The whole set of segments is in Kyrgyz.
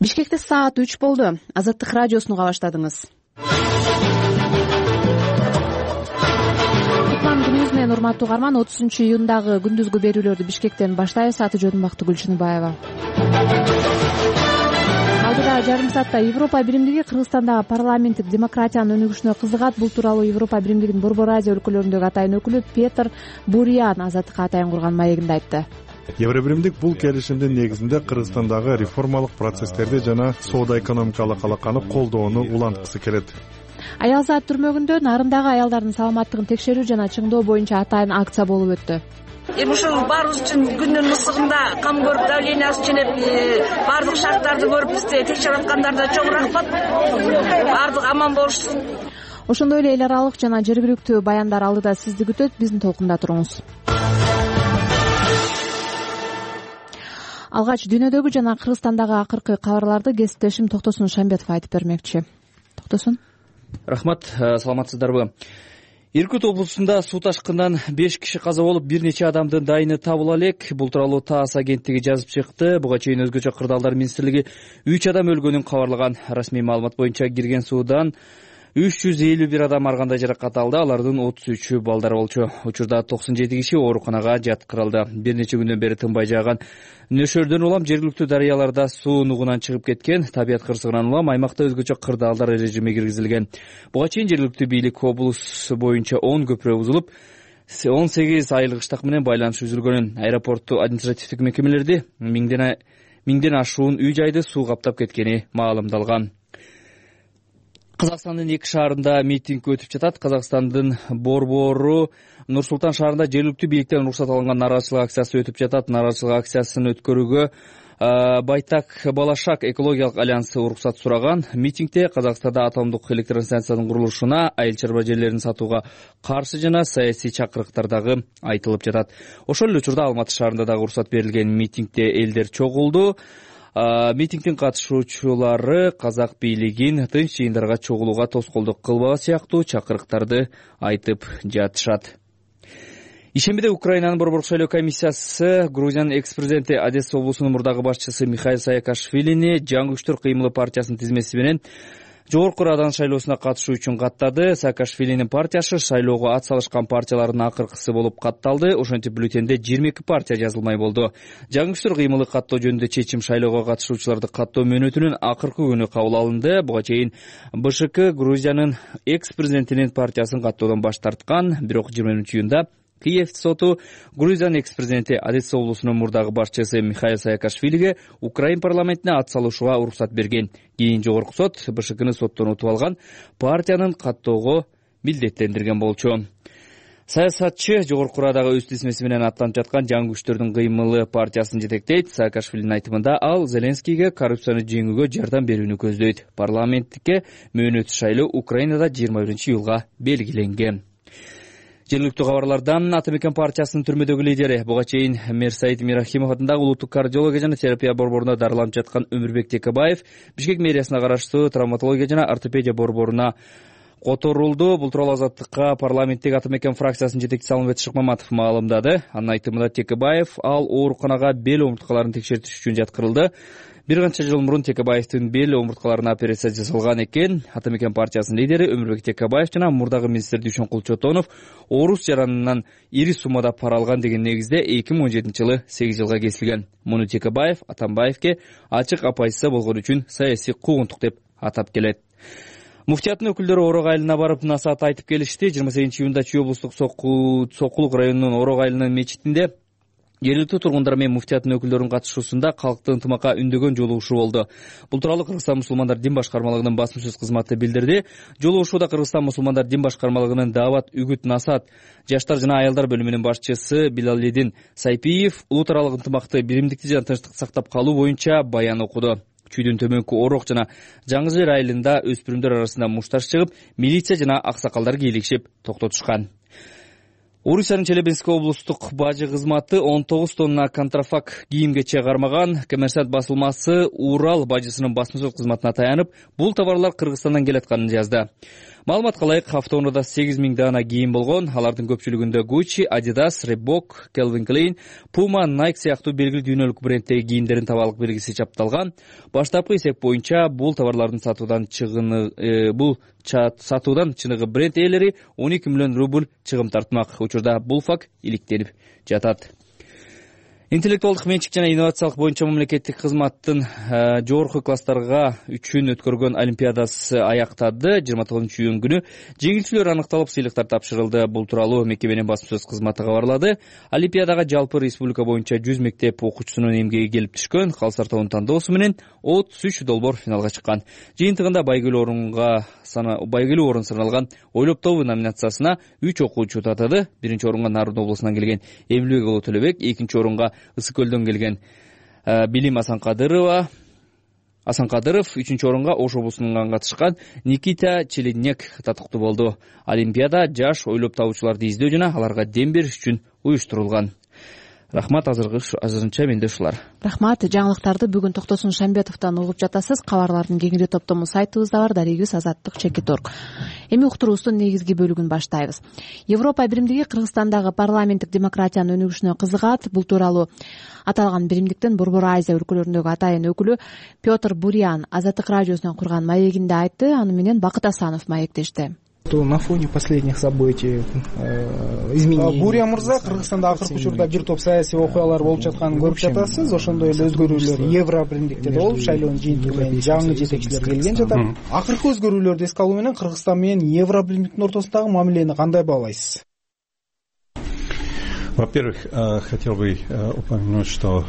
Бишкекте саат 3 болду. Азаттык радиосун уга баштадыңыз. Кутман күнүңүз менен урматтуу угарман. 30-июндагы күндүзгү берүүлөрдү Бишкектен баштайбыз. Аты жөнүм Бактыгүл Гүлчүнүбаева. Алдыда жарым саатта Европа биримдиги Кыргызстандагы парламенттик демократиянын өнүгүшүнө кызыгат. Бул тууралуу Европа биримдигинин Борбор Азия өлкөлөрүндөгү атайын өкүлү Петр Буриан Азаттыкка атайын курган маегинде айтты. Евробиримдик бул келишимдин негизинде Кыргызстандагы реформалык процесстерди жана соода-экономикалык алаканы колдоону уланткысы келет. Аял саат түрмөгүндө нарындагы аялдардын саламаттыгын текшерүү жана чыңдоо боюнча атайын акция болуп өттү. Ушул баарыбыз үчүн күндүн ысыгында кам көрүп, давлениясын ченеп, баардык шарттарды көрүп бизди текшерип аткандарына чоң рахмат. Баардык аман болушсун. Ошондой эле эл аралык жана жергиликтүү баяндар алдыда сизди күтөт. Биздин толкунда туруңуз. Алгач дүйнөдөгү жана Кыргызстандагы акыркы кабарларды кесиптешим Токтосун Шамбетов айтып бермекчи. Токтосун. Рахмат, саламатсыздарбы? Иркут облусунда суу ташкындан 5 киши каза болуп, бир нече адамдын дайыны табыла элек. Бул тууралуу ТАСС агенттиги жазып чыкты. Буга чейин өзгөчө кырдаалдар министрлиги 3 адам өлгөнүн кабарлаган. Расмий маалымат боюнча кирген суудан 351 адам ар кандай жаракат алды. Алардын 33-ü балдар болчу. Учурда 97 киши ооруканага жаткырылды. Бир нече күндөн бери тынбай жааган нөшөрдөн улам жергиликтүү дарыяларда суу нугунан чыгып кеткен. Табият кырсыгынан улам аймакта өзгөчө кырдаалдар режими киргизилген. Буга чейин жергиликтүү бийлик облус боюнча 10 көпүрө бузулуп, 18 айылгыштак менен байланыш үзүлгөнүн, аэропортту административдик мекемелерди миңден ашуун үй жайды суу каптап кеткени маалымдалган. Казакстандын 2 шаарында митинг өтүп жатат. Казакстандын борбору Нур Султан шаарында жергиликтүү бийликтен уруксат алынган нааразычылык акциясы өтүп жатат. Нааразычылык акциясын өткөрүүгө Байтак Балашак экологиялык альянсы уруксат сураган. Митингде Казакстанда атомдук электростанциянын курулушуна, айыл чарба жерлерин сатууга каршы жана саясий чакырыктар дагы айтылып жатат. Ошол эле учурда Алматы шаарында дагы уруксат берилген. Митингде элдер чогулду. Митингдин катышуучулары казак бийлигин тынч жыйындарга чогулууга тоскоолдук кылбагы сыяктуу чакырыктарды айтып жатышат. Ишембиде Украинанын борборлук шайлоо комиссиясы Грузиянын экс-президенти Одесса облусунун мурдагы башчысы Михаил Саакашвилини Жаңы күчтөр кыймылы партиясынын тизмеси менен Жогорку Радан шайлоосуна катышуу үчүн каттады. Саакашвилинин партиясы шайлоого ат салышкан партиялардын акыркысы болуп катталды. Ошентип бюллетенде 22 партия жазылмай болду. Жаңы күчтөр кыймылы каттоо жөнүндө чечим шайлоого катышуучуларды каттоо мөөнөтүнүн акыркы күнү кабыл алынды. Буга чейин БШК Грузиянын экс-президентинин партиясын каттоодон баш тарткан. Бирок 20-июнда Киев соту Грузиянын экс-президенти Одесса облусунун мурдагы башчысы Михаил Саакашвилиге Украин парламентине ат салышууга уруксат берген. Кийин жогорку сот БШКны соттон утуп алган, партиянын каттоого милдеттендирген болчу. Саясатчы Жогорку Радага өз тизмеси менен аттанып жаткан Жаңы күчтөрдүн кыймылы партиясын жетектейт. Саакашвилинин айтымында ал Зеленскийге коррупцияны жеңүүгө жардам берүүнү көздөйт. Парламенттикке мөөнөтсүз шайлоо Украинада 21-июлга белгиленген. Жергиликтүү кабарлардан Атамекен партиясынын түрмөдөгү лидери буга чейин Мерсаид Мирахимов атындагы улуттук кардиология жана терапия борборуна дарыланып жаткан Өмүрбек Текебаев Бишкек мэриясына караштуу травматология жана ортопедия борборуна которулду. Бул тууралуу Азаттыкка парламенттеги Атамекен фракциясынын жетекчиси Алмамбет Шыкмаматов маалымдады. Анын айтымында Текебаев ал ооруканага бел омурткаларын текшертиш үчүн жаткырылды. Бир канча жыл мурун Текебаевдин бел омурткаларына операция жасалган экен. Атамекен партиясынын лидери Өмүрбек Текебаев жана мурдагы министр Дүйшөнкул Чотонов оорус жаранынан ири суммада пара алган деген негизде 2017-жылы 8 жылга кесилген. Муну Текебаев Атамбаевке ачык апайсы болгон үчүн саясий куугунтук деп атап келет. Муфтияттын өкүлдөрү Орок айылына барып насаат айтып келишти. 28-июнда Чүй облустук Сокулук районунун Орок айылынын мечитинде жергиликтүү тургундар менен муфтияттын өкүлдөрүнүн катышуусунда калкты ынтымакка үндөгөн жолугушуу болду. Бул тууралуу Кыргызстан мусулмандар дин башкармалыгынын басма сөз кызматы билдирди. Жолугушууда Кыргызстан мусулмандар дин башкармалыгынын Даават Үгүт Насаат жаштар жана аялдар бөлүмүнүн башчысы Билалидин Сайпиев улут аралык ынтымакты, биримдикти жана тынчтыкты сактап калуу боюнча баян окуду. Чүйдүн төмөнкү Орок жана Жаңы Жер айылында өспүрүмдөр арасында мушташ чыгып, милиция жана аксакалдар кийлигишип токтотушкан. Орусиянын Челябинск облустук бажы кызматы 19 тонна контрафакт кийимгече кармаган. Коммерсант басылмасы Урал бажысынын басма сөз кызматына таянып, бул товарлар Кыргызстандан келатканын жазды. Маалыматка ылайык автоунаада 8000 даана кийим болгон. Алардын көпчүлүгүндө Gucci, Adidas, Reebok, Calvin Klein, Puma, Nike сыяктуу белгилүү дүйнөлүк бренддеги кийимдердин табалык белгиси чапталган. Баштапкы эсеп боюнча бул товарлардын сатуудан чыныгы бренд ээлери 12 миллион рубль чыгым тартмак. Учурда бул факт иликтелип жатат. Интеллектуалдык менчик жана инновациялык боюнча мамлекеттик кызматтын жогорку класстарга үчүн өткөргөн олимпиадасы аяктады. 29-июнь күнү жеңүүчүлөр аныкталып, сыйлыктар тапшырылды. Бул тууралуу мекеменин басма сөз кызматы кабарлады. Олимпиадага жалпы республика боюнча 100 мектеп окуучусунун эмгеги келип түшкөн. Калсар тобунун тандоосу менен 33 долбоор финалга чыккан. Жыйынтыгында байгелүү орун саналган Ойлоп тобу номинациясына 3 окуучу татады. Биринчи орунга Нарын облусунан келген Эмилбек уулу Төлөбек, экинчи орунга Ысык көлдөн келген Билим Асанкадыров, үчүнчү орунга Ош облусунан катышкан Никита Челедняк татыктуу болду. Олимпиада жаш ойлоп табуучуларды издөө жана аларга дем бериш үчүн уюштурулган. Рахмат, азырынча менде ушулар. Рахмат. Жаңылыктарды бүгүн Токтосун Шамбетовдон угуп жатасыз. Кабарлардын кеңири топтому сайтыбызда бар, дарегибиз azаттык.org. Эми уктуруубуздун негизги бөлүгүн баштайбыз. Европа биримдиги Кыргызстандагы парламенттик демократиянын өнүгүшүнө кызыгат. Бул тууралуу аталган биримдиктин Борбор Азия өлкөлөрүндөгү атайын өкүлү Петр Бурян Азаттык радиосунан курган маегинде айтты. Аны менен Бакыт Асанов маектешти. На фоне последних событий изменений. Буря мырза, Кыргызстанда акыркы учурда бир топ саясий окуялар болуп жатканын көрүп жатасыз. Ошондой эле өзгөрүүлөр Евро биримдикте болуп, шайлоонун жыйынтыгы менен жаңы жетекчилер келген жатат. Акыркы өзгөрүүлөрдү эске алуу менен Кыргызстан менен Евро биримдиктин ортосундагы мамилени кандай баалайсыз? Во-первых, хотел бы упомянуть, что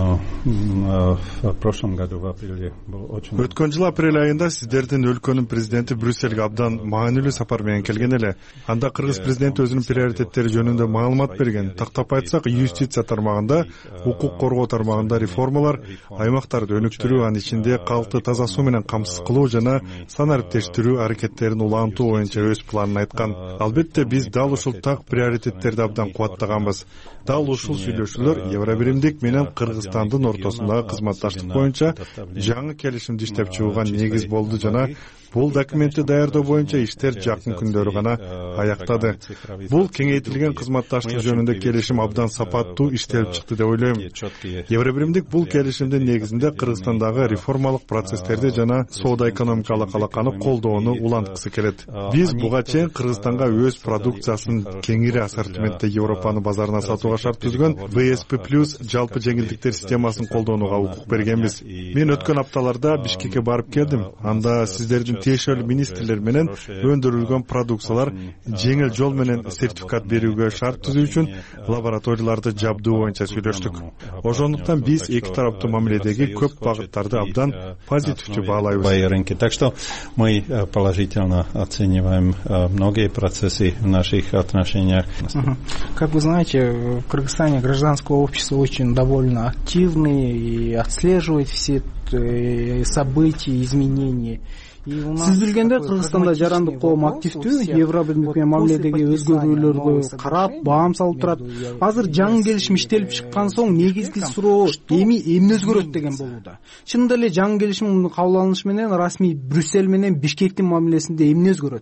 в прошлом году в апреле был очень... Өткөн жыл апрель айында сиздердин өлкөнүн президенти Брюссельге абдан маанилүү сапар менен келген эле. Анда кыргыз президенти өзүнүн приоритеттери жөнүндө маалымат берген. Тактап айтсак, юстиция тармагында, укук коргоо тармагында реформалар, аймактарды өнүктүрүү, анын ичинде калкты таза суу менен камсыз кылуу жана сан ариптештирүү аракеттерин улантуу боюнча өз планын айткан. Албетте биз дал ушул так приоритеттерди абдан кубаттаганбыз. Дал ушул сүйлөшүүлөр Евробиримдик менен Кыргызстандын ортосундагы кызматташтык боюнча жаңы келишимди иштеп чыгууга негиз болду жана бул документти даярдоо боюнча иштер жакын күндөрү гана аяктады. Бул кеңейтилген кызматташтык жөнүндө келишим абдан сапаттуу иштелип чыкты деп ойлойм. Евробиримдик бул келишимдин негизинде Кыргызстандагы реформалык процесстерди жана соода экономикалык алаканы колдоону уланткысы келет. Биз буга чейин Кыргызстанга өз продукциясын кеңири ассортиментте Европанын базарына сатууга шарт түзгөн ВСП+ жалпы жеңилдиктер системасын колдонууга укук бергенбиз. Мен өткөн апталарда Бишкекке барып келдим. Анда сиздердин тиешелүү министрлер менен өндүрүлгөн продукциялар жеңил жол менен сертификат берүүгө шарт түзүү үчүн лабораторияларды жабдуу боюнча сүйлөштүк. Ошондуктан биз эки тараптуу мамиледеги көп багыттарды абдан позитивдүү баалайбыз. Так что мы положительно оцениваем многие процессы в наших отношениях. Как вы знаете, в Кыргызстане гражданское общество очень довольно активное и отслеживает все события, изменения. Сиз билгендей, Кыргызстанда жарандык коом активдүү, Евробиримдик менен мамиледеги өзгөрүүлөргө карап, баам салып турат. Азыр жаңы келишим иштелип чыккан соң негизги суроо эмне өзгөрөт деген болууда. Чынында эле жаңы келишимдин кабыл алынышы менен расмий Брюссель менен Бишкектин мамилесинде эмне өзгөрөт?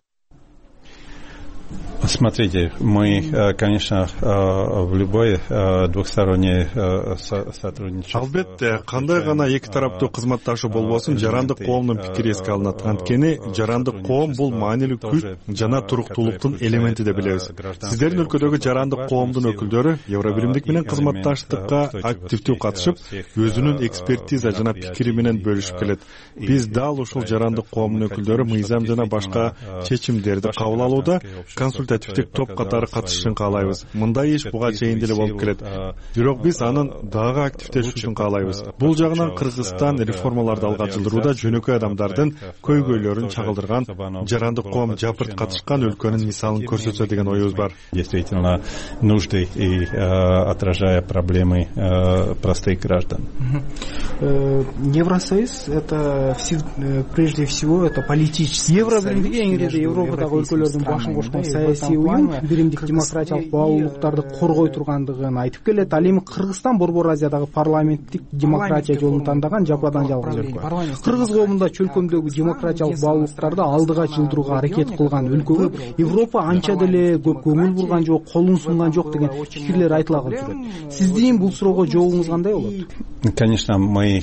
Смотрите, мы, конечно, в любое двухстороннее сотрудничество. Албетте, кандай гана эки тараптуу кызматташуу болбосун, жарандык коомдун пикири эске алынат. Анткени жарандык коом бул маанилүү күч жана туруктуулуктун элементи деп билебиз. Сиздердин өлкөдөгү жарандык коомдун өкүлдөрү Евробиримдик менен кызматташтыкка активдүү катышып, өзүнүн экспертиза жана пикири менен бөлүшүп келет. Биз дал ушул жарандык коомдун өкүлдөрү мыйзам жана башка чечимдерди кабыл алууда консультативдик топ катары катышышын каалайбыз. Мындай иш буга чейин деле болуп келет. Бирок биз анын дагы активдешүүсүн каалайбыз. Бул жагынан Кыргызстан реформаларды алга жылдырууда жөнөкөй адамдардын көйгөйлөрүн чагылдырган жарандык коом жапырт катышкан өлкөнүн мисалын көрсөтсө деген оюбуз бар. Действительно нужды и отражая проблемы простых граждан. Евросоюз это прежде всего это политический. Евробиримдик эң ири Европадагы өлкөлөрдүн башын кошкон саясий саясий уюм биримдик демократиялык баалуулуктарды коргой тургандыгын айтып келет. Ал эми Кыргызстан Борбор Азиядагы парламенттик демократия жолун тандаган жападан жалгыз өлкө. Кыргыз коомунда чөлкөмдөгү демократиялык баалуулуктарды алдыга жылдырууга аракет кылган өлкөгө Европа анча деле көп көңүл бурган жок, колун сунган жок деген пикирлер айтыла калып жүрөт. Сиздин бул суроого жообуңуз кандай болот? Конечно, мы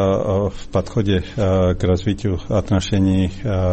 в подходе к развитию отношений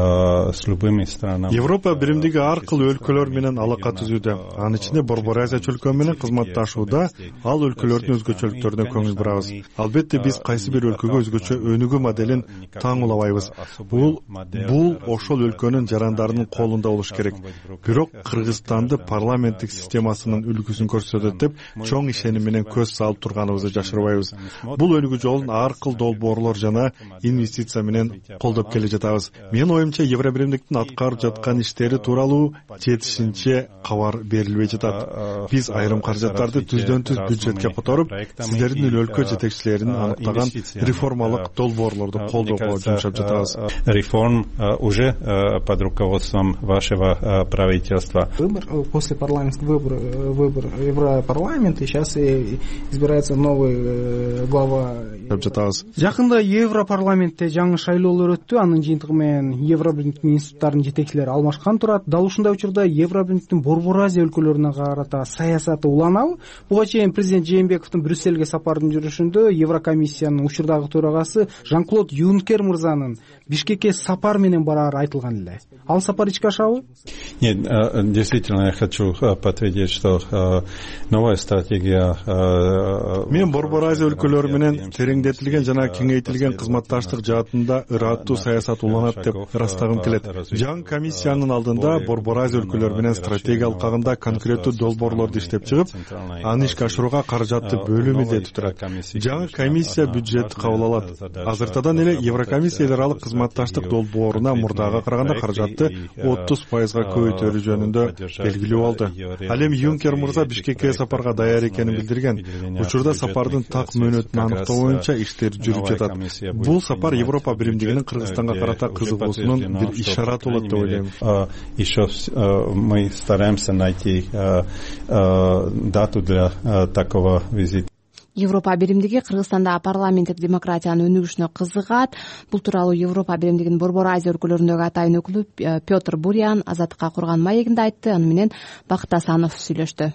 с любыми странами. Европа биримдиги ар кыл өлкөлөр менен алака түзүүдө. Анын ичинде Борбор Азия чөлкөмү менен кызматташууда ал өлкөлөрдүн өзгөчөлүктөрүнө көңүл бурабыз. Албетте биз кайсы бир өлкөгө өзгөчө өнүгүү моделин таңуулабайбыз. Бул ошол өлкөнүн жарандарынын колунда болуш керек. Бирок Кыргызстанды парламенттик системасынын үлгүсүн көрсөтөт деп чоң ишеним менен көз салып турганыбызды жашырбайбыз. Бул өнүгүү жолун ар кыл долбоорлор жана инвестиция менен колдоп келе жатабыз. Менин оюмча Евробиримдиктин аткарып жаткан иштери тууралуу жетишинче кабар берилбей жатат. Биз айрым каражаттарды түздөн-түз бюджетке которуп, сиздердин өлкө жетекчилеринин аныктаган реформалык долбоорлорду колдоого жумшап жатабыз. Реформ уже под руководством вашего правительства. После парламентских выборов Европарламента сейчас избирается новый глава. Жакында Европарламентте жаңы шайлоолор өттү. Анын жыйынтыгы менен Евробиримдиктин институттарынын жетекчилери алмашкан турат. Дал ушундай учурда Евробиримдиктин Борбор Азия өлкөлөрүнө карата саясаты уланабы? Буга чейин президент Жээнбековдун Брюссельге сапардын жүрүшүндө Еврокомиссиянын учурдагы төрагасы Жан-Клод Юнкер мырзанын Бишкекке сапар менен барары айтылган эле. Ал сапар ичке ашабы? Нет, действительно, я хочу подтвердить, что новая стратегия. Мен Борбор Азия өлкөлөрү менен тереңдетилген жана кеңейтилген кызматташтык жаатында ыраттуу саясат уланат деп ырастагым келет. Жаңы комиссиянын алдында Борбор Азия өлкөлөрү менен стратегия алкагында конкреттүү долбоорлорду иштеп чыгып, аны ишке ашырууга каражатты бөлүү милдети турат. Жаңы комиссия бюджетти кабыл алат. Азыртадан эле Еврокомиссия эл аралык кызматташтык долбооруна мурдага караганда каражатты 30%га көбөйтөрү жөнүндө белгилүү болду. Ал эми Юнкер мырза Бишкекке сапарга даяр экенин билдирген. Учурда сапардын так мөөнөтүн аныктоо боюнча иштер жүрүп жатат. Бул сапар Европа биримдигинин Кыргызстанга карата кызыгуусунун бир ишараты болот деп ойлойм. Еще мы стараемся найти дату для такого визита. Европа биримдиги Кыргызстанда парламенттик демократиянын өнүгүшүнө кызыгат. Бул тууралуу Европа биримдигинин Борбор Азия өлкөлөрүндөгү атайын өкүлү Петр Бурян Азаттыкка курган маегинде айтты. Аны менен Бакыт Асанов сүйлөштү.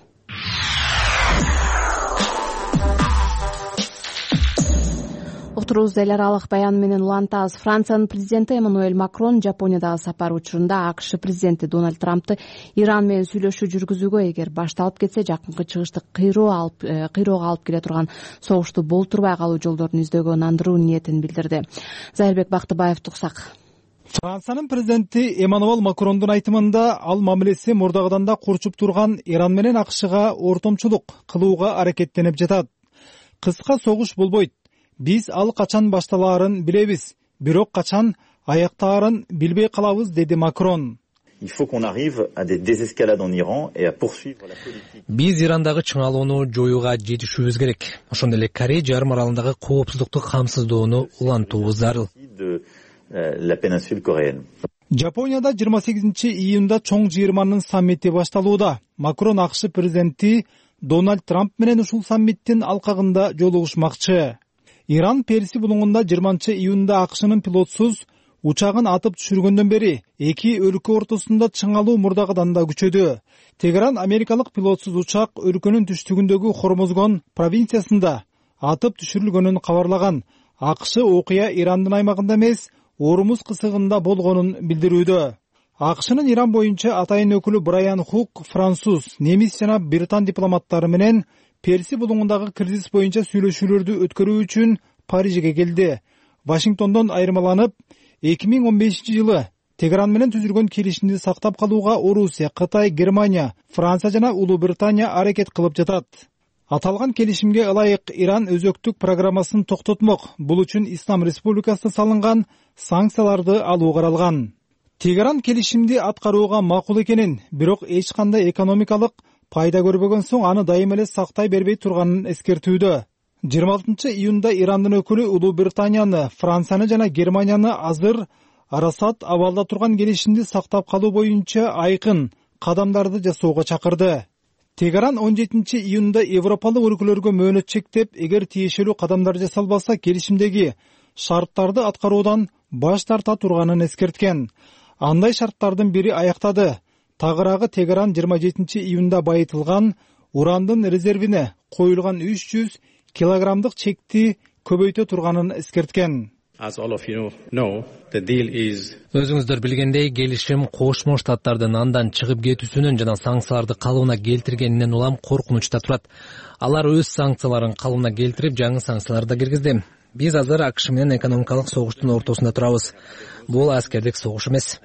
Уктурубузду эл аралык баян менен улантабыз. Франциянын президенти Эммануэль Макрон Жапониядагы сапары учурунда АКШ президенти Дональд Трампты Иран менен сүйлөшүү жүргүзүүгө эгер башталып кетсе жакынкы чыгышты кыйроого алып келе турган согушту болтурбай калуу жолдорун издөөгө нандыруу ниетин билдирди. Зайырбек Бактыбаев туксак. Франциянын президенти Эммануэль Макрондун айтымында ал мамилеси мурдагыдан да курчуп турган Иран менен АКШга ортомчулук кылууга аракеттенип жатат. Кыска согуш болбойт. Биз ал качан башталаарын билебиз, бирок качан аяктаарын билбей калабыз, деди Макрон. Биз Ирандагы чыңалууну жоюуга жетишүүбүз керек. Ошондой эле Корей жарым аралындагы коопсуздукту камсыздоону улантуубуз зарыл. Жапонияда 28-июнда чоң жыйырманын саммити башталууда. Макрон АКШ президенти Дональд Трамп менен ушул саммиттин алкагында жолугушмакчы. Иран Перси булуңунда 20-июнда АКШнын пилотсуз учагын атып түшүргөндөн бери эки өлкө ортосунда чыңалуу мурдагыдан да күчөдү. Тегеран америкалык пилотсуз учак өлкөнүн түштүгүндөгү Хормозгон провинциясында атып түшүрүлгөнүн кабарлаган. АКШ окуя Ирандын аймагында эмес, Ормуз кысыгында болгонун билдирүүдө. АКШнын Иран боюнча атайын өкүлү Брайан Хук француз, немис жана британ дипломаттары менен Перси булуңундагы кризис боюнча сүйлөшүүлөрдү өткөрүү үчүн Парижге келди. Вашингтондон айырмаланып, 2015-жылы Тегеран менен түзүлгөн келишимди сактап калууга Орусия, Кытай, Германия, Франция жана Улуу Британия аракет кылып жатат. Аталган келишимге ылайык Иран өзөктүк программасын токтотмок. Бул үчүн Ислам Республикасына салынган санкцияларды алуу каралган. Тегеран келишимди аткарууга макул экенин, бирок эч кандай экономикалык пайда көрбөгөн соң аны дайым эле сактай бербей турганын эскертүүдө. 26-июнда Ирандын өкүлү Улуу Британияны, Францияны жана Германияны азыр арасат абалда турган келишимди сактап калуу боюнча айкын кадамдарды жасоого чакырды. Тегеран 17-июнда Европалык өлкөлөргө мөөнөт чектеп, эгер тиешелүү кадамдар жасалбаса, келишимдеги шарттарды аткаруудан баш тарта турганын эскерткен. Андай шарттардын бири аяктады. Тагыраагы Тегеран 27-июнда байытылган урандын резервине коюлган 300 килограммдык чекти көбөйтө турганын эскерткен. Өзүңүздөр билгендей, келишим Кошмо Штаттардын андан чыгып кетүүсүнөн жана санкцияларды калыбына келтиргенинен улам коркунучта турат. Алар өз санкцияларын калыбына келтирип, жаңы санкцияларды да киргизди. Биз азыр АКШ менен экономикалык согуштун ортосунда турабыз. Бул аскердик согуш эмес.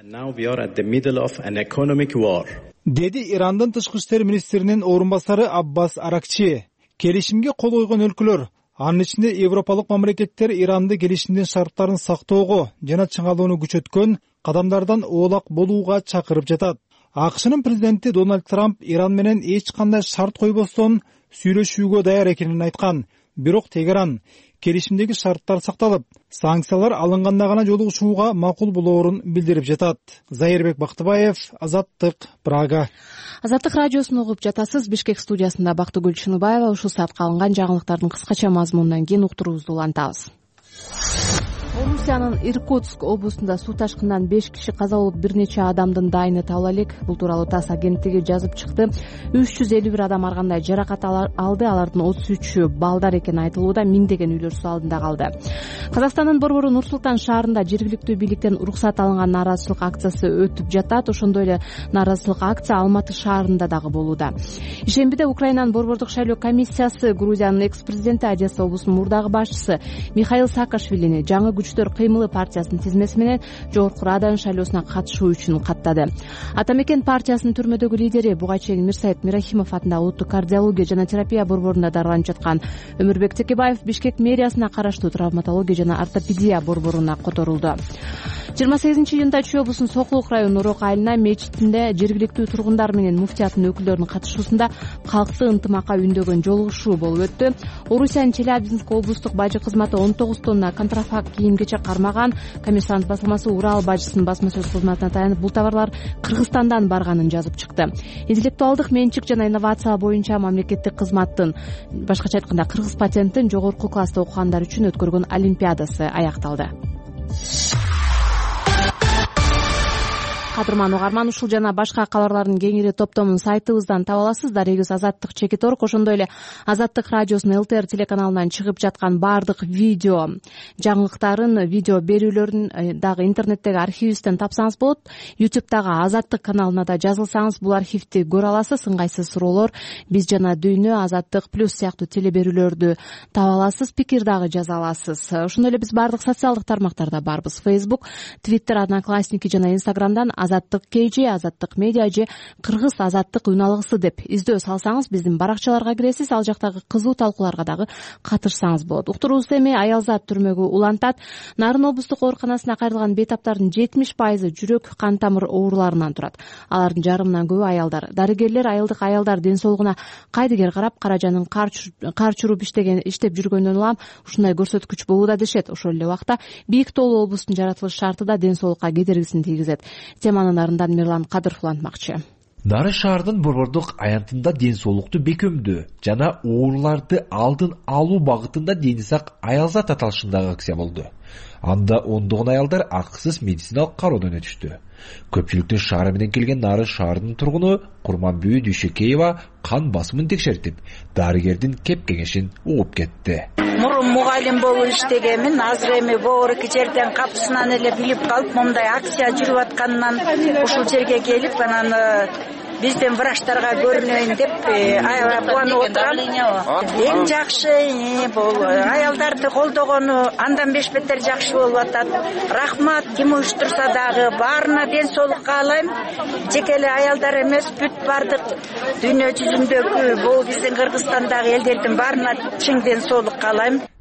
Деди Ирандын тышкы иштер министринин орун басары Аббас Аракчи. Келишимге кол койгон өлкөлөр, анын ичинде европалык мамлекеттер Иранды келишимдин шарттарын сактоого жана чыңалууну күчөткөн кадамдардан оолак болууга чакырып жатат. АКШнын президенти Дональд Трамп Иран менен эч кандай шарт койбостон сүйлөшүүгө даяр экенин айткан. Бирок Тегеран келишимдеги шарттар сакталып, санкциялар алынганда гана жолугушууга макул болоорун билдирип жатат. Зайырбек Бактыбаев, Азаттык, Прага. Азаттык радиосун угуп жатасыз. Бишкек студиясында Бактыгүл Чыныбаева. Ушул саатка алынган жаңылыктардын кыскача мазмунунан кийин уктуруубузду улантабыз. Орусиянын Иркутск облусунда суу ташкынынан 5 киши каза болуп, бир нече адамдын дайыны табыла элек. Бул тууралуу ТАСС агенттиги жазып чыкты. 351 адам ар кандай жаракат алды. Алардын 33-ү балдар экени айтылууда. Миңдеген үйлөр суу алдында калды. Казакстандын борбору Нур-Султан шаарында жергиликтүү бийликтен уруксат алынган нааразычылык акциясы өтүп жатат. Ошондой эле нааразычылык акция Алматы шаарында дагы болууда. Ишембиде Украинанын борбордук шайлоо комиссиясы Грузиянын экс-президенти, Одесса облусунун мурдагы башчысы Михаил Саакашвилини жаңы күчтөр кыймылы партиясынын тизмеси менен Жогорку Радан шайлоосуна катышуу үчүн каттады. Атамекен партиясынын түрмөдөгү лидери буга чейин Мирсаит Мирахимов атындагы улуттук кардиология жана терапия борборунда дарыланып жаткан Өмүрбек Текебаев Бишкек мэриясына караштуу травматология жана ортопедия борборуна которулду. 28-июнда Чүй облусунун Сокулук районунун Урок айылына мечитинде жергиликтүү тургундар менен муфтияттын өкүлдөрүнүн катышуусунда калкты ынтымакка үндөгөн жолугушуу болуп өттү. Орусиянын Челябинск облустук бажы кызматы 19 тонна контрафакт кийим-кечек кармаган. Коммерсант басылмасы Урал бажысынын басма сөз кызматына таянып, бул товарлар Кыргызстандан барганын жазып чыкты. Интеллектуалдык менчик жана инновация боюнча мамлекеттик кызматтын, башкача айтканда кыргыз патенттин жогорку класста окугандар үчүн өткөргөн олимпиадасы аякталды. Кадырман угарман, ушул жана башка кабарлардын кеңири топтомун сайтыбыздан таба аласыз. Дарегиз Азаттык Чекиторг, ошондой эле Азаттык радиосунун ЛТР телеканалынан чыгып жаткан баардык видео жаңылыктарын, видео берүүлөрүн дагы интернеттеги архивибизден тапсаңыз болот. YouTube'дагы Азаттык каналына да жазылсаңыз бул архивди көрө аласыз. Ыңгайсыз суроолор, биз жана дүйнө, Азаттык плюс сыяктуу телеберүүлөрдү таба аласыз, пикир дагы жаза аласыз. Ошондой эле биз баардык социалдык тармактарда барбыз. Facebook, Twitter, Одноклассники жана Instagram'дан Азаттык KG, Азаттык Медиа же Кыргыз Азаттык үн алгысы деп издөө салсаңыз биздин баракчаларга киресиз. Ал жактагы кызуу талкууларга дагы катышсаңыз болот. Уктуруубуз эми аялзат түрмөгү улантат. Нарын облустук ооруканасына кайрылган бейтаптардын 70% жүрөк кан тамыр ооруларынан турат. Алардын жарымынан көбү аялдар. Дарыгерлер айылдык аялдар ден соолугуна кайдыгер карап, каражанын кар чуруп иштеп жүргөндөн улам ушундай көрсөткүч болууда дешет. Ошол эле убакта бийик тоолуу облустун жаратылыш шарты да ден соолукка кедергисин тийгизет. Теманын нарындан Мирлан Кадыров улантмакчы. Нары шаарынын борбордук аянтында ден соолукту бекемдөө жана ооруларды алдын алуу багытында Дени сак аялзат аталышындагы акция болду. Анда ондогон аялдар акысыз медициналык кароодон өтүштү. Көпчүлүктүн шаары менен келген Нары шаарынын тургуну Курманбүй Дүйшөкеева кан басымын текшертип, дарыгердин кеп кеңешин угуп кетти. Мурун мугалим болуп иштегенмин, азыр эми боорки жерден капысынан эле билип калып, мындай акция жүрүп атканынан ушул жерге келип, анан биздин врачтарга көрүнөйүн деп аябай кубанып отурам. Эң жакшы бул аялдарды колдогону андан беш бетер жакшы болуп атат. Рахмат, ким уюштурса дагы баарына ден соолук каалайм. Жеке эле аялдар эмес, бүт бардык дүйнө жүзүндөгү бул биздин Кыргызстандагы элдердин баарына чың ден соолук каалайм.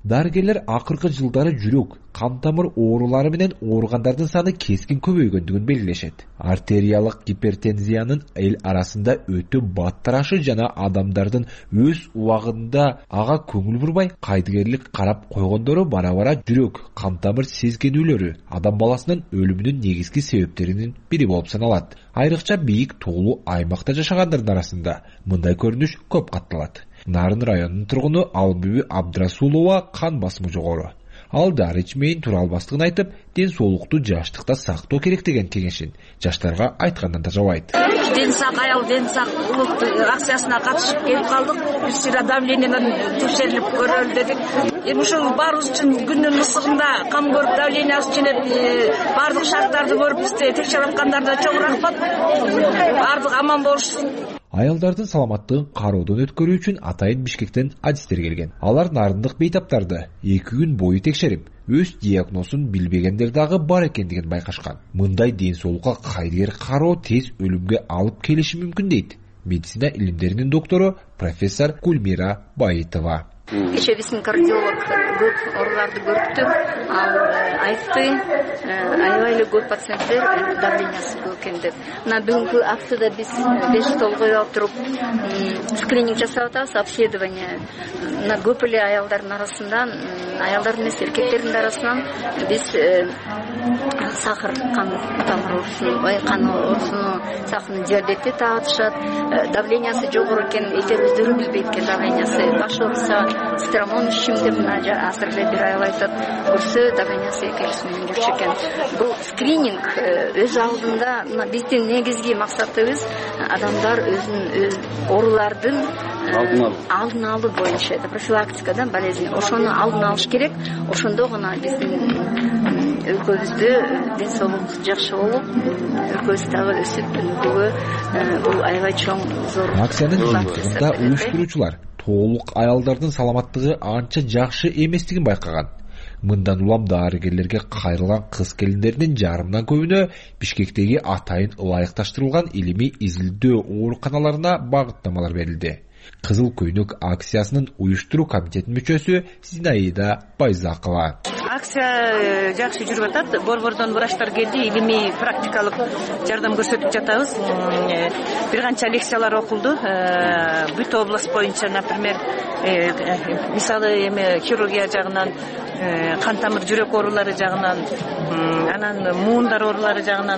Дарыгерлер акыркы жылдары жүрөк, кан тамыр оорулары менен ооругандардын саны кескин көбөйгөндүгүн белгилешет. Артериялык гипертензиянын эл арасында өтө баттарашы жана адамдардын өз убагында ага көңүл бурбай кайдыгерлик карап койгондору бара-бара жүрөк, кан тамыр сезгенүүлөрү адам баласынын өлүмүнүн негизги себептеринин бири болуп саналат. Айрыкча бийик тоолуу аймакта жашагандардын арасында мындай көрүнүш көп катталат. Нарын районунун тургуну Албүбү Абдрасулова кан басымы жогору. Ал дары ичмейин тура албастыгын айтып, ден соолукту жаштыкта сактоо керек деген кеңешин жаштарга айткандан да жабайт. Ден сак аял, ден сак улуттук акциясына катышып келип калдык. Биз сыра давлениянын текшерилип көрөлү дедик. Эми ушул баарыбыз үчүн күндүн ысыгында кам көрүп давлениясы жөнөп баардык шарттарды көрүп бизди текшерип аткандарда чоң рахмат. Баардык аман болушсун. Аялдардын саламаттыгын кароодон өткөрүү үчүн атайын Бишкектен адистер келген. Алар нарындык бейтаптарды 2 күн бою текшерип, өз диагнозун билбегендер дагы бар экендигин байкашкан. Мындай ден соолукка кайдыгер кароо тез өлүмгө алып келиши мүмкүн дейт медицина илимдеринин доктору профессор Гульмира Баитова. Кечээ биздин кардиолог көп ооруларды көрүптү. Ал айтты, аябай эле көп пациенттер давлениясы көп экен деп. Мына бүгүнкү акцияда биз 5 стол коюп алып туруп скрининг жасап атабыз, обследование. Мына көп эле аялдардын арасында, аялдардын эмес, эркектердин арасынан биз сахар, кан тамыр оорусуну, сахарный диабетти таатышат, давлениясы жогору экен, эйтер өздөрү билбейт экен давлениясы. Баш ооруса стромон ишим деп азыр эле бир айыл айтат, көрсө давлениясы 200 менен жүрчү экен. Бул скрининг өз алдында биздин негизги максатыбыз адамдар өзүнүн оорулардын алдын алуу боюнча, профилактикадан болезнь, ошону алдын алыш керек. Ошондо гана биздин өлкөбүздө ден соолук жакшы болуп, өлкөбүз дагы өсүп өнүгүүгө бул аябай чоң зор. Акциянын жыйынтыгында уюштуруучулар тоолук аялдардын саламаттыгы анча жакшы эместигин байкаган. Мындан улам дарыгерлерге кайрылган кыз келиндердин жарымдан көбүнө Бишкектеги атайын ылайыкташтырылган илимий изилдөө ооруканаларына багыттамалар берилди. Кызыл көйнөк акциясынын уюштуруу комитетинин мүчөсү Зинаида Байзакова. Акция жакшы жүрүп атат. Борбордон врачтар келди, илимий практикалык жардам көрсөтүп жатабыз. Бир канча лекциялар окулду. Бүт область боюнча, например, мисалы эми хирургия жагынан, кан тамыр жүрөк оорулары жагынан, анан муундар оорулары жагынан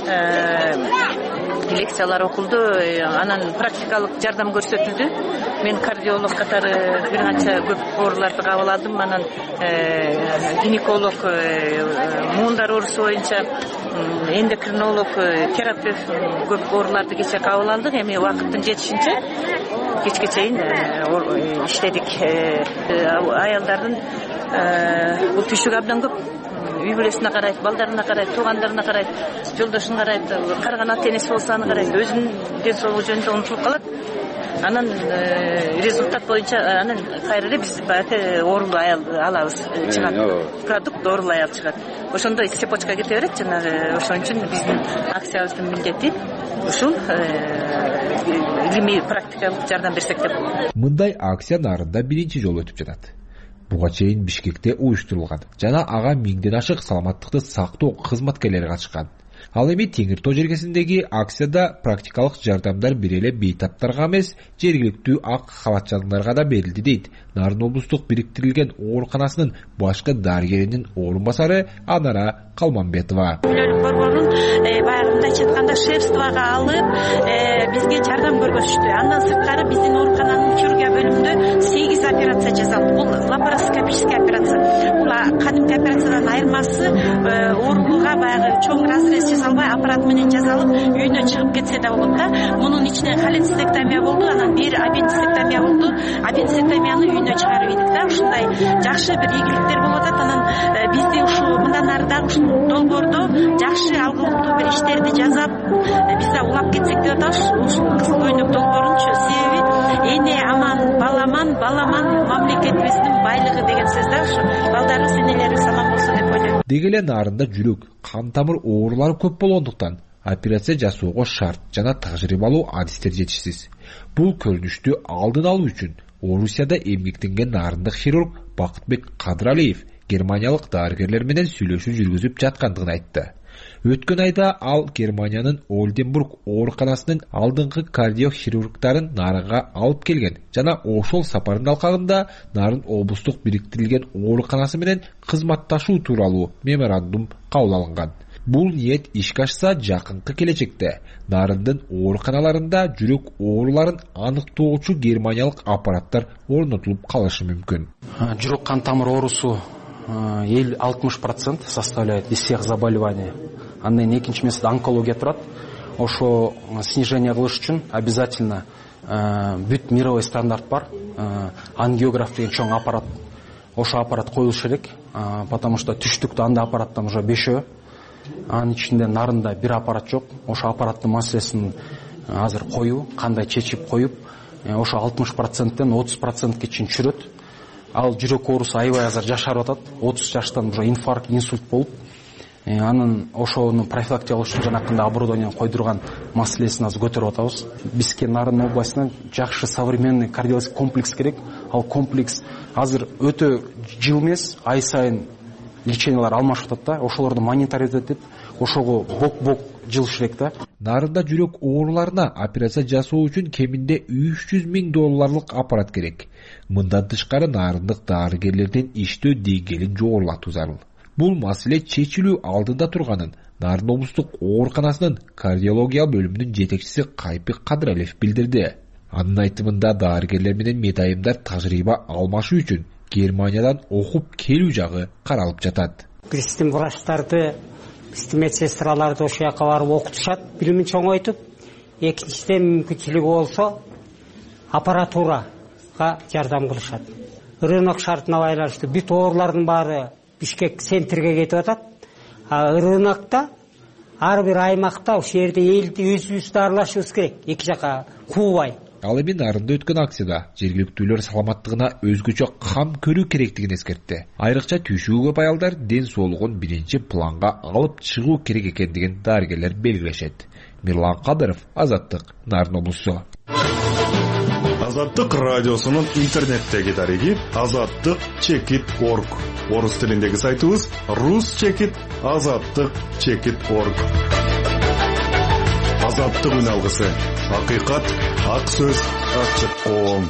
лекциялар окулду. Анан практикалык жардам көрсөтүлдү. Мен кардиолог катары бир канча көп ооруларды кабыл алдым. Анан гинеколог муундар оорусу боюнча, эндокринолог, терапевт көп ооруларды кечээ кабыл алдык. Эми убакыттын жетишинче кечке чейин иштедик. Аялдардын бул түйшүгү абдан көп. Үй бүлөсүнө карайт, балдарына карайт, туугандарына карайт, жолдошуна карайт, карыган ата энеси болсо аны карайт, өзүнүн ден соолугу жөнүндө унутулуп калат. Анан результат боюнча анан кайра эле биз оорулуу аял алабыз, чыгат. Продукт оорулуу аял чыгат. Ошондо цепочка кете берет. Жанагы ошон үчүн биздин акциябыздын милдети ушул илимий практикалык жардам берсек деп болот. Мындай акция нарында биринчи жолу өтүп жатат. Буга чейин Бишкекте уюштурулган жана ага 1000ден ашык саламаттыкты сактоо кызматкерлери катышкан. Ал эми Теңир Тоо жергесиндеги акцияда практикалык жардамдар бир эле бейтаптарга эмес, жергиликтүү ак халатчандарга да берилди дейт Нарын облустук бириктирилген ооруканасынын башкы дарыгеринин орун басары Анара Калманбетова. Борборун баягында айтканда шефствого алып, бизге жардам көргөзүштү. Андан сырткары биздин оорукананын хирургия бөлүмүндө 8 операция жасалды. Бул лапароскопический операция. Бул кадимки операциядан айырмасы оорулууга баягы чоң разрез жасалбай, аппарат менен жасалып, үйүнө чыгып кетсе да болот да. Мунун ичинен холецистектомия болду, анан бир аппендицектомия болду. Аппендицектомияны үйүнө чыгарып ийдик да. Ушундай жакшы бир ийгиликтер болуп атат. Анан бизди ушул мындан ары дагы ушул долбоордо жакшы алгылыктуу бир иштерди жасап, биз да улап кетсек деп атабыз. Ушул кызыл көйнөк долбоорунчу себеби эне аман, баламан мамлекетибиздин байлыгы деген сөз да. Ушу балдарыбыз, энелерибиз аман болсо деп ойлойм. Деги эле нарында жүрөк, кан тамыр оорулары көп болгондуктан операция жасоого шарт жана тажрыйбалуу адистер жетишсиз. Бул көрүнүштү алдын алуу үчүн Орусияда эмгектенген нарындык хирург Бакытбек Кадыралиев германиялык дарыгерлер менен сүйлөшүү жүргүзүп жаткандыгын айтты. Өткөн айда ал Германиянын Ольденбург ооруканасынын алдыңкы кардиохирургдарын нарынга алып келген жана ошол сапардын алкагында Нарын облустук бириктирилген ооруканасы менен кызматташуу тууралуу меморандум кабыл алынган. Бул ниет ишке ашса, жакынкы келечекте Нарындын ооруканаларында жүрөк ооруларын аныктоочу германиялык аппараттар орнотулуп калышы мүмкүн. Жүрөк кан тамыр оорусу 60% составляет из всех заболеваний. Андан экинчи месте онкология турат. Ошо снижение кылыш үчүн обязательно бүт мировой стандарт бар. Ангиограф деген чоң аппарат. Ошо аппарат коюлуш керек, потому что түштүктө анда аппараттан уже 5. Анын ичинде нарында бир аппарат жок. Ошо аппараттын маселесин азыр коюу, кандай чечип коюп, ошо 60%тен 30%ке чейин чүрөт. Ал жүрөк оорусу аябай азыр жашарып атат. 30 жаштан уже инфаркт, инсульт болуп, анын ошону профилактикалоо үчүн жанакындай оборудование койдурган маселесин азыр көтөрүп атабыз. Бизге Нарын областына жакшы современный кардиологический комплекс керек. Ал комплекс азыр өтө жыл эмес, ай сайын лечениялар алмашып атат да. Ошолорду мониторить этип, ошого бок жылыш керек да. Нарында жүрөк ооруларына операция жасоо үчүн кеминде $300,000 аппарат керек. Мындан тышкары нарындык дарыгерлердин иштөө деңгээлин жогорулатуу зарыл. Бул маселе чечилүү алдында турганын Нарын облустук ооруканасынын кардиология бөлүмүнүн жетекчиси Кайпик Кадыралиев билдирди. Анын айтымында дарыгерлер менен медайымдар тажрыйба алмашуу үчүн Германиядан окуп келүү жагы каралып жатат. Биздин врачтарды, биздин медсестраларды ошол жака барып окутушат, билимин чоңойтуп, экинчиден мүмкүнчүлүгү болсо аппаратурага жардам кылышат. Рынок шартына байланыштуу бүт оорулардын баары Бишкек центрге кетип атат. Рынокто ар бир аймакта ошол жерде элди өзүбүз дарылашыбыз керек, эки жака куубай. Ал эми Нарында өткөн акцияда жергиликтүүлөр саламаттыгына өзгөчө кам көрүү керектигин эскертти. Айрыкча түйшүгү көп аялдар ден соолугун биринчи планга алып чыгуу керек экендигин дарыгерлер белгилешет. Мирлан Кадыров, Азаттык, Нарын облусу. Азаттык радиосунун интернеттеги дареги azattik.org. Орус тилиндеги сайтыбыз rus.azattik.org. Азаттык үн алгысы. Акыйкат, ак сөз, ачык коом.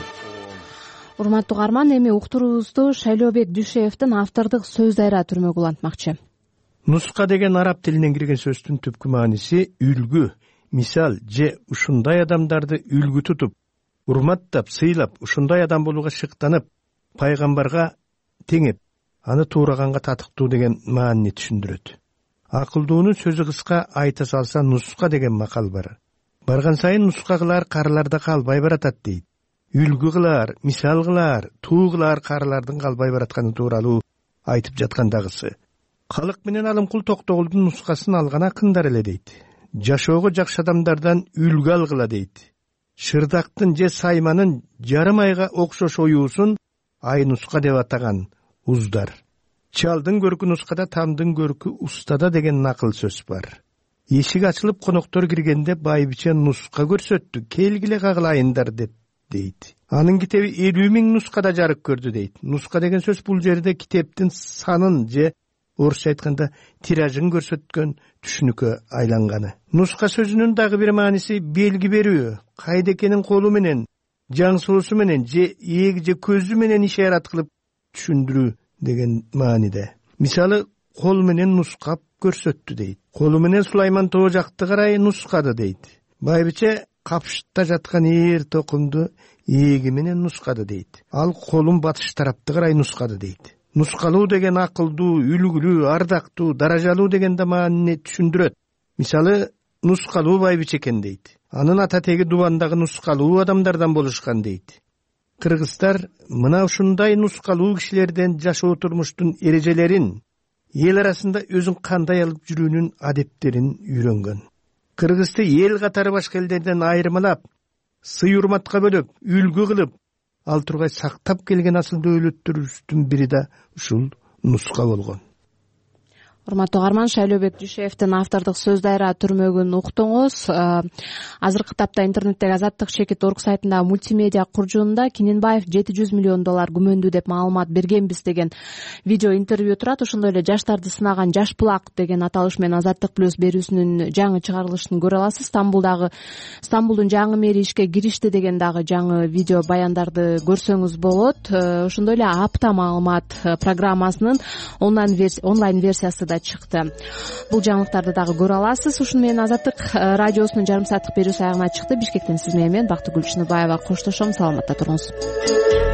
Урматтуу угарман, эми уктуруубузду Шайлообек Дүйшеевдин автордук сөз дайра түрмөгү улантмакчы. Нуска деген араб тилинен кирген сөздүн түпкү мааниси үлгү, мисал же ушундай адамдарды үлгү тутуп, урматтап, сыйлап, ушундай адам болууга шыктанып, пайгамбарга теңеп, аны туураганга татыктуу деген маанини түшүндүрөт. Акылдуунун сөзү кыска, айта салса нуска деген макал бар. Барган сайын нуска кылар карыларда калбай баратат дейт. Үлгү кылар, мисал кылар, туу кылар карылардын калбай баратканы тууралуу айтып жаткандагысы. Калык менен Алымкул Токтогулдун нускасын алган акындар эле дейт. Жашоого жакшы адамдардан үлгү алгыла дейт. Шырдактын же сайманын жарым айга окшош оюусун ай нуска деп атаган уздар. Чалдын көркү нускада, тамдын көркү устада деген накыл сөз бар. Эшик ачылып коноктор киргенде байбиче нуска көрсөттү, келгиле кагылайындар деп дейт. Анын китеби 50,000 нускада жарык көрдү дейт. Нуска деген сөз бул жерде китептин санын же орусча айтканда тиражын көрсөткөн түшүнүккө айланганы. Нуска сөзүнүн дагы бир мааниси белги берүү, кайдекенин колу менен, жаңсоосу менен же ээги же көзү менен ишарат кылып түшүндүрүү деген мааниде. Мисалы, кол менен нускап көрсөттү дейт. Колу менен Сулайман тоо жакты карай нускады дейт. Байбиче капшытта жаткан ээр токумду ээги менен нускады дейт. Ал колун батыш тарапты карай нускады дейт. Нускалуу деген акылдуу, үлгүлүү, ардактуу, даражалуу деген да маанини түшүндүрөт. Мисалы, нускалуу байбиче экен дейт. Анын ата теги Дубандагы нускалуу адамдардан болушкан дейт. Кыргыздар мына ушундай нускалуу кишилерден жашоо турмуштун эрежелерин, эл арасында өзүн кандай алып жүрүүнүн адептерин үйрөнгөн. Кыргызды эл катары башка элдерден айырмалап, сый урматка бөлөп, үлгү кылып, ал тургай сактап келген асыл дөөлөттөрүбүздүн бири да ушул нуска болгон. урматтуу угарман, Шайлообек Дүйшеевдин автордук сөз дайра түрмөгүн уктуңуз. Азыркы тапта интернеттеги Азаттык.org сайтындагы мультимедиа куржунунда Кененбаев $700 миллион күмөндүү деп маалымат бергенбиз деген видео интервью турат. Ошондой эле жаштарды сынаган Жаш булак деген аталыш менен Азаттык плюс берүүсүнүн жаңы чыгарылышын көрө аласыз. Стамбулдун жаңы мэри ишке киришти деген дагы жаңы видео баяндарды көрсөңүз болот. Ошондой эле апта маалымат программасынын онлайн версиясы да чыкты. Бул жаңылыктарды дагы көрө аласыз. Ушуну менен Азаттык радиосунун жарым сааттык берүүсү аягына чыкты. Бишкектен сиз менен мен Бактыгүл Чыныбаева коштошом. Саламатта туруңуз.